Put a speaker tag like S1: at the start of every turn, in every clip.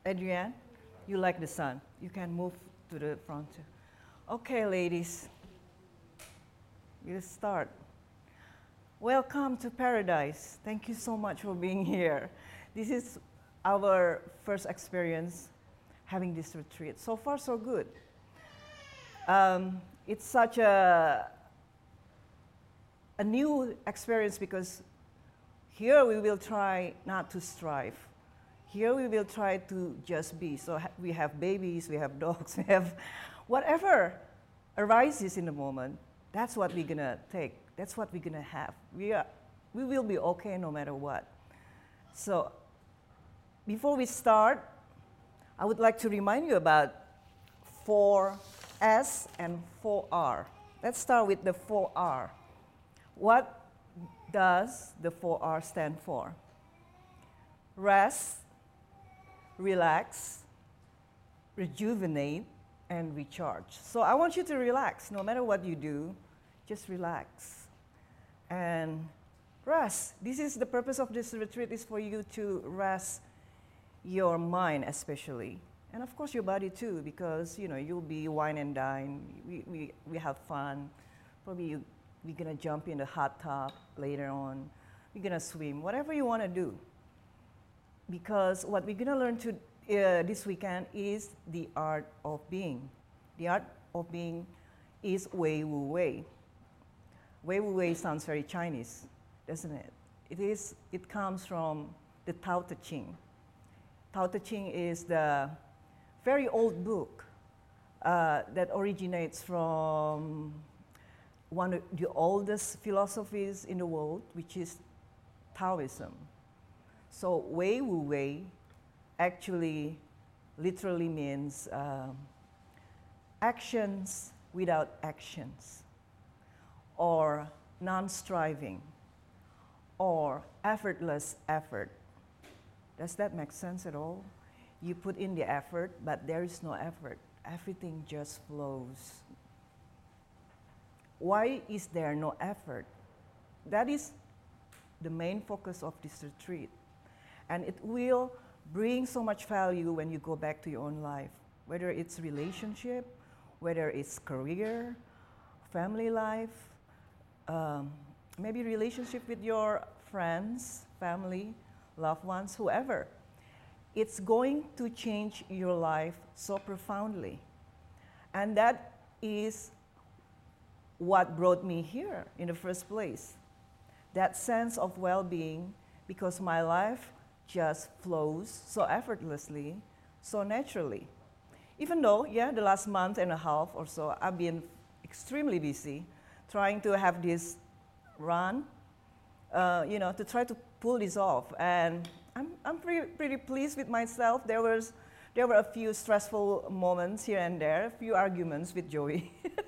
S1: Adrienne, you like the sun. You can move to the front. Okay, ladies, we'll start. Welcome to paradise. Thank you so much for being here. This is our first experience having this retreat. So far, so good. It's such a new experience because here we will try not to strive. Here we will try to just be. So we have babies, we have dogs, we have whatever arises in the moment. That's what we're gonna take. That's what we're gonna have. We will be okay no matter what. So before we start, I would like to remind you about 4S and 4R. Let's start with the 4R. What does the 4R stand for? Rest, relax, rejuvenate, and recharge. So I want you to relax. No matter what you do, just relax. And rest. This is the purpose of this retreat, is for you to rest your mind especially. And of course your body too, because you'll be wine and dine. We have fun. Probably we're gonna jump in the hot tub later on. We're gonna swim, whatever you wanna do. Because what we're gonna learn this weekend is the art of being. The art of being is Wei Wu Wei. Wei Wu Wei sounds very Chinese, doesn't it? It comes from the Tao Te Ching. Tao Te Ching is the very old book that originates from one of the oldest philosophies in the world, which is Taoism. So Wei Wu Wei actually literally means actions without actions, or non-striving, or effortless effort. Does that make sense at all? You put in the effort, but there is no effort. Everything just flows. Why is there no effort? That is the main focus of this retreat. And it will bring so much value when you go back to your own life, whether it's relationship, whether it's career, family life, maybe relationship with your friends, family, loved ones, whoever. It's going to change your life so profoundly. And that is what brought me here in the first place. That sense of well-being, because my life just flows so effortlessly, so naturally. Even though, the last month and a half or so, I've been extremely busy trying to have this run, to try to pull this off. And I'm pretty pleased with myself. There were a few stressful moments here and there, a few arguments with Joey.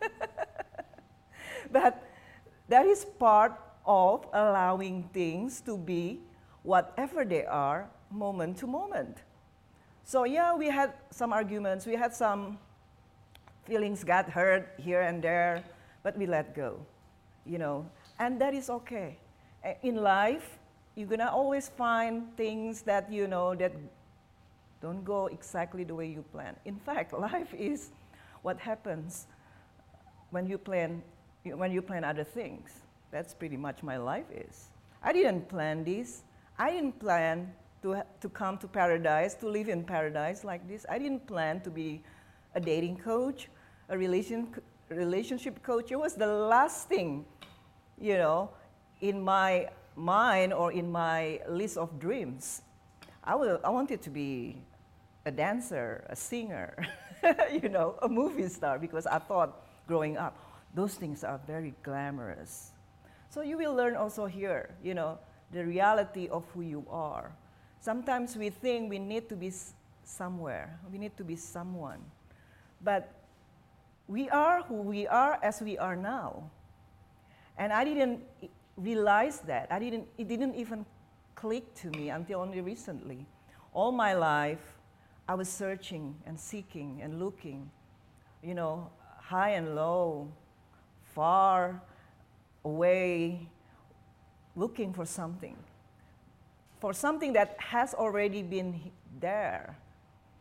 S1: But that is part of allowing things to be whatever they are, moment to moment. So we had some arguments, we had some feelings got hurt here and there, but we let go, and that is okay. In life, you're gonna always find things that that don't go exactly the way you plan. In fact, life is what happens when you plan other things. That's pretty much my life is. I didn't plan this. I didn't plan to come to paradise, to live in paradise like this. I didn't plan to be a dating coach, a relationship coach. It was the last thing, in my mind or in my list of dreams. I wanted to be a dancer, a singer, a movie star, because I thought growing up, those things are very glamorous. So you will learn also here, the reality of who you are. Sometimes we think we need to be somewhere, we need to be someone. But we are who we are as we are now. And I didn't realize that. It didn't even click to me until only recently. All my life, I was searching and seeking and looking, high and low, far away, looking for something that has already been there.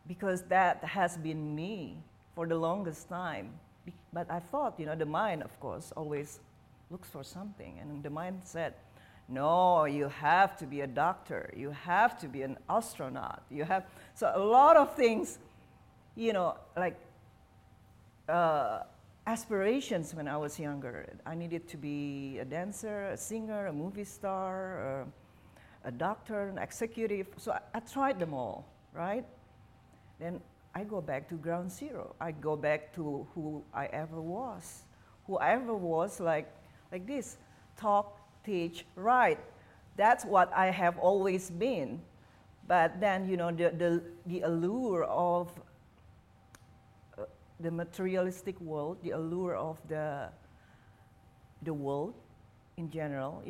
S1: because that has been me for the longest time. But I thought, the mind, of course, always looks for something. And the mind said, no, you have to be a doctor. You have to be an astronaut. So a lot of things, like aspirations when I was younger. I needed to be a dancer, a singer, a movie star, a doctor, an executive. So I tried them all, right? Then I go back to ground zero. I go back to who I ever was. Who I ever was like this, talk, teach, write. That's what I have always been. But then, the allure of the materialistic world, the allure of the world in general,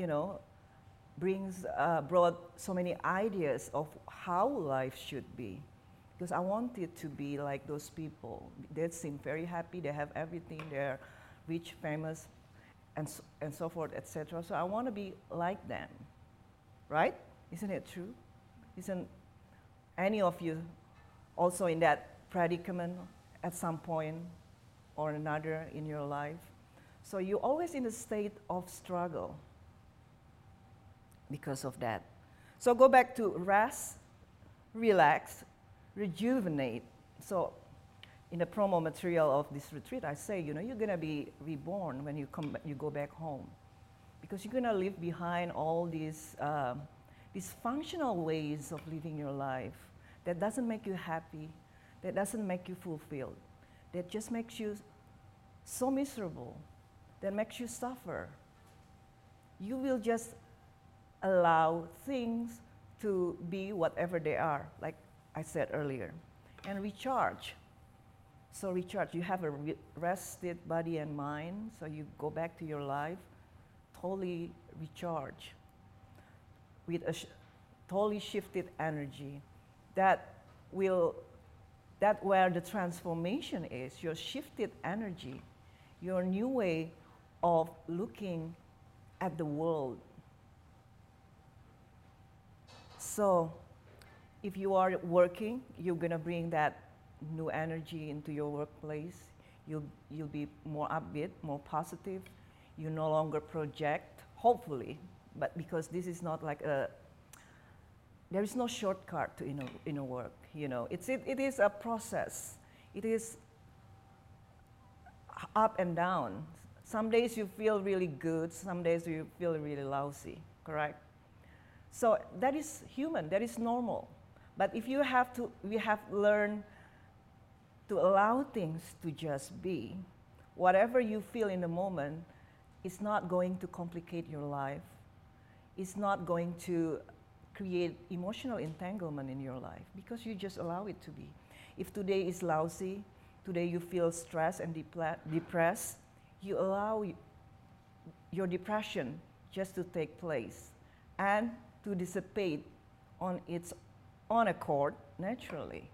S1: brought so many ideas of how life should be. Because I wanted to be like those people. They seem very happy, they have everything, they're rich, famous, and so forth, etc. So I want to be like them, right? Isn't it true? Isn't any of you also in that predicament at some point or another in your life? So you're always in a state of struggle because of that. So go back to rest, relax, rejuvenate. So in the promo material of this retreat, I say, you're going to be reborn when you go back home, because you're going to leave behind all these functional ways of living your life that doesn't make you happy, that doesn't make you fulfilled, that just makes you so miserable, that makes you suffer. You will just allow things to be whatever they are, like I said earlier, and recharge. So recharge, you have a rested body and mind, so you go back to your life totally recharged with a totally shifted energy. That's where the transformation is, your shifted energy, your new way of looking at the world. So if you are working, you're going to bring that new energy into your workplace. You'll be more upbeat, more positive. You no longer project, hopefully, but because this is not like there is no shortcut to inner work. It is a process. It is up and down. Some days you feel really good. Some days you feel really lousy. Correct? So that is human. That is normal. But if we have learned to allow things to just be. Whatever you feel in the moment is not going to complicate your life. It's not going to create emotional entanglement in your life, because you just allow it to be. If today is lousy, today you feel stressed and depressed, you allow your depression just to take place and to dissipate on its own accord naturally.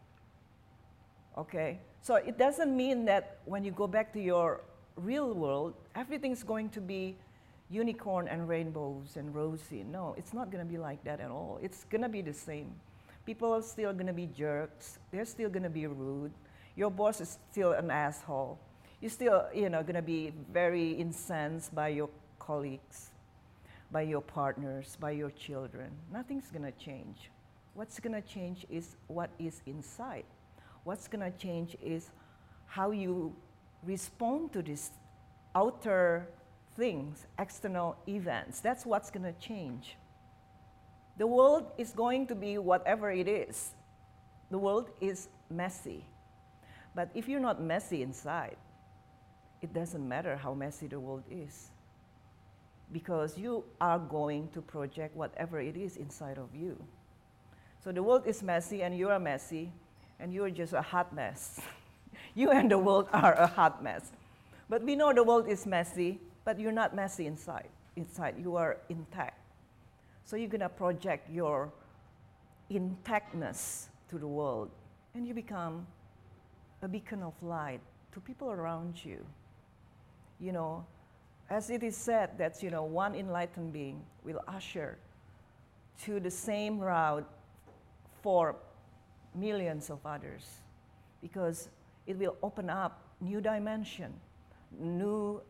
S1: Okay? So it doesn't mean that when you go back to your real world, everything's going to be unicorn and rainbows and rosy. No, it's not going to be like that at all. It's going to be the same. People are still going to be jerks. They're still going to be rude. Your boss is still an asshole. You're still, going to be very incensed by your colleagues, by your partners, by your children. Nothing's going to change. What's going to change is what is inside. What's going to change is how you respond to these outer things, external events. That's what's going to change. The world is going to be whatever it is. The world is messy. But if you're not messy inside, it doesn't matter how messy the world is, because you are going to project whatever it is inside of you. So the world is messy and you are messy, and you're just a hot mess. You and the world are a hot mess. But we know the world is messy, but you're not messy inside. Inside, you are intact. So you're going to project your intactness to the world, and you become a beacon of light to people around you. As it is said that, one enlightened being will usher to the same route for millions of others, because it will open up new dimension, new